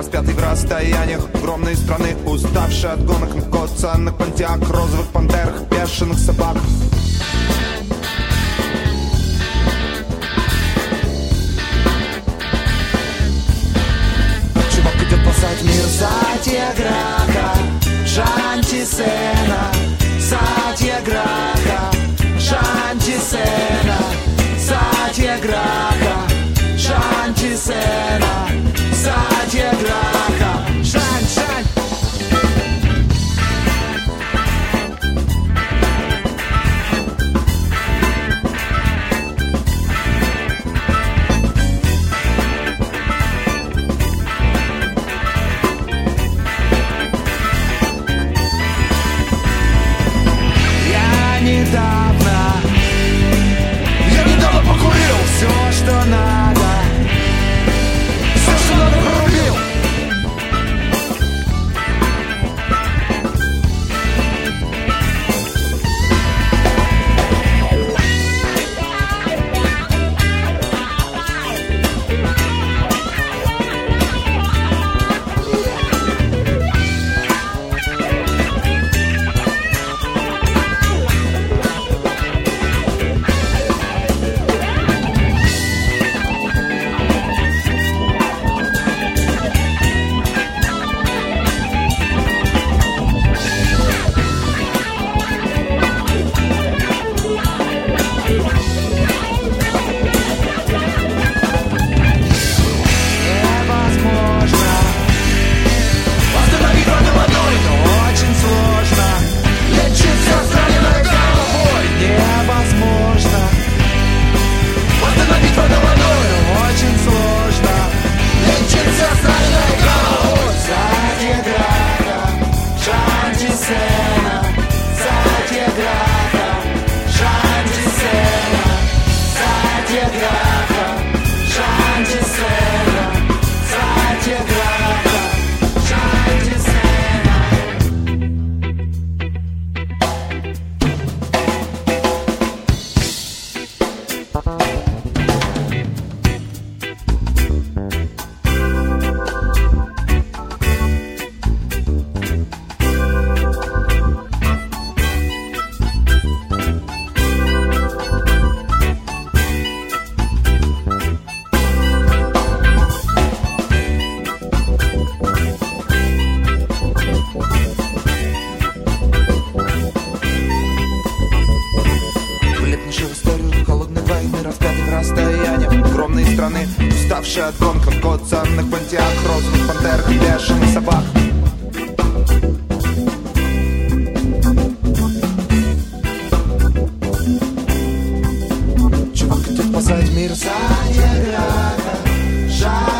распятый в расстояниях огромной страны, уставший от гонок на коцанных понтиак, розовых пантерах, бешеных собак. Чувак идет спасать мир Сатьяграха, Шанти-Сена, Сатьяграха, Шанти-Сена, Сатьяграха, Шанти-Сена, Сатьяграха, Шань-Шань. Я недавно покурил все, что надо, все, что надо, прорубил. Уставший от гонок на коцанных понтиак, розовых пантерах, бешеных собак. Чувак идет спасать мир Сатьяграха,